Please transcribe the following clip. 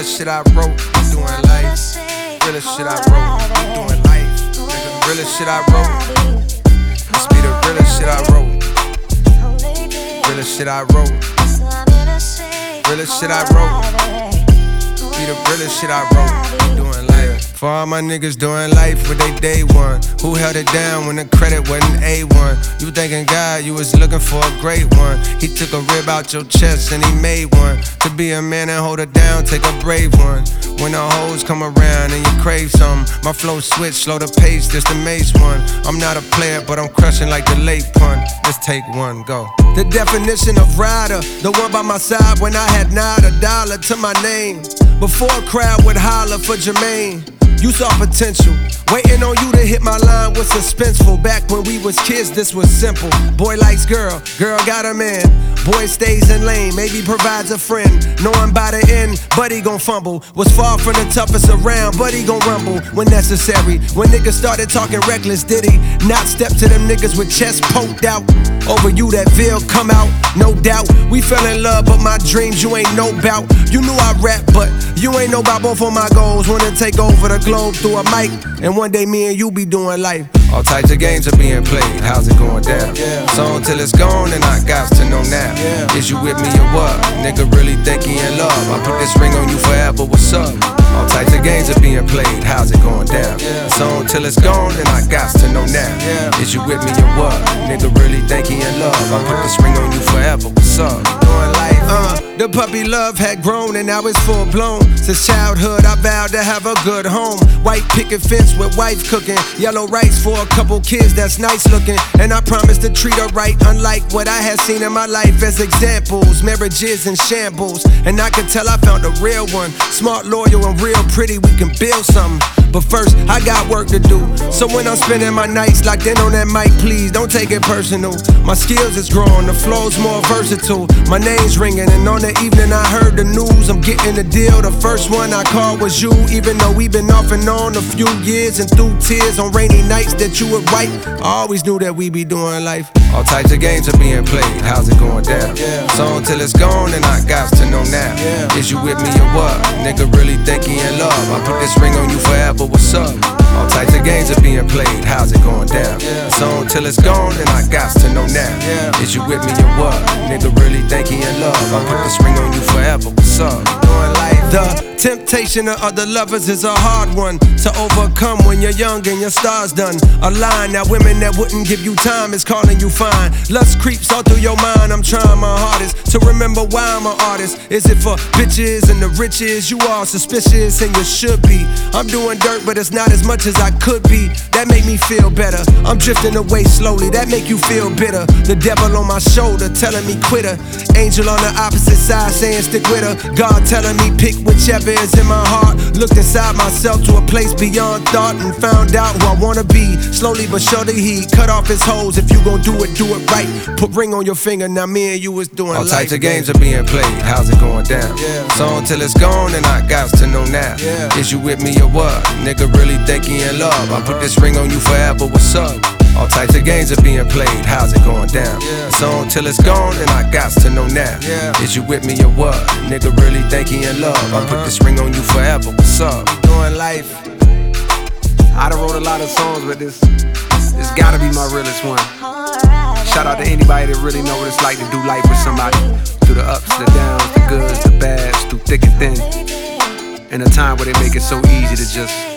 realest shit I wrote, we doing life. Realest shit I wrote, we doing life. Nigga, realest shit I wrote. This be the realest shit I wrote. Realest shit I wrote. Realest shit I wrote. Be the realest shit I wrote. We doing life. For all my niggas doing life with they day one. Who held it down when the credit wasn't A1? You thinking God, you was looking for a great one. He took a rib out your chest and he made one. To be a man and hold it down, take a brave one. When the hoes come around and you crave something, my flow switch, slow the pace, this the Mace one. I'm not a player, but I'm crushing like the late pun. Let's take one, go. The definition of rider, the one by my side when I had not a dollar to my name. Before a crowd would holler for Jermaine. You saw potential, waiting on you to hit my line was suspenseful. Back when we was kids, this was simple. Boy likes girl, girl got a man. Boy stays in lane, maybe provides a friend. Knowing by the end, buddy gon' fumble. Was far from the toughest around, but he gon' rumble when necessary. When niggas started talking reckless, did he not step to them niggas with chests poked out? Over you that veil come out, no doubt. We fell in love, but my dreams you ain't know bout. You knew I rap, but you ain't know about both of my goals. Wanna take over the globe through a mic, and one day me and you be doing life. All types of games are being played, how's it going down? So until it's gone, and I got to know now. Is you with me or what? Nigga really think he in love. I put this ring on you forever, what's up? All types of games are being played, how's it going down? So until it's gone, then I got to know now. Is you with me or what? Nigga really think he in love. I put this ring on you forever, what's up? Doing life. The puppy love had grown and now it's full blown. Since childhood I vowed to have a good home. White picket fence with wife cooking. Yellow rice for a couple kids that's nice looking. And I promised to treat her right, unlike what I had seen in my life as examples. Marriages in shambles. And I could tell I found a real one. Smart, loyal, and real pretty, we can build something. But first, I got work to do. So when I'm spending my nights locked in on that mic, please don't take it personal. My skills is growing, the flow's more versatile. My name's ringing, and on the evening I heard the news. I'm getting a deal, the first one I called was you. Even though we've been off and on a few years, and through tears on rainy nights that you would write, I always knew that we be doing life. All types of games are being played, how's it going down? So until it's gone, then I got to know now. Is you with me or what? Nigga really think he in love. I put this ring on you forever, what's up? All types of games are being played, how's it going down? So until it's gone, then I got to know now. Is you with me or what? Nigga really think he in love. I put this ring on you forever, what's up? Doing life. The temptation of other lovers is a hard one to overcome when you're young and your star's done. A line that women that wouldn't give you time is calling you fine. Lust creeps all through your mind, I'm trying my hardest to remember why I'm an artist. Is it for bitches and the riches? You all suspicious and you should be. I'm doing dirt but it's not as much as I could be. That make me feel better. I'm drifting away slowly, that make you feel bitter. The devil on my shoulder telling me quit her. Angel on the opposite side saying stick with her. God telling me pick whichever is in my heart. Looked inside myself to a place beyond thought and found out who I wanna be. Slowly but surely he cut off his hoes. If you gon' do it right. Put ring on your finger, now me and you is doing all life. Types of games are being played, how's it going down? So until it's gone, then I got to know now. Is you with me or what? Nigga really think he in love. I put this ring on you forever, what's up? All types of games are being played, how's it going down? So until it's gone, then I got to know now. Is you with me or what? Nigga really think he in love. I put this ring on you forever, what's up? Doing life. I done wrote a lot of songs, but this gotta be my realest one. Shout out to anybody that really know what it's like to do life with somebody. Through the ups, the downs, the goods, the bads, through thick and thin. In a time where they make it so easy to just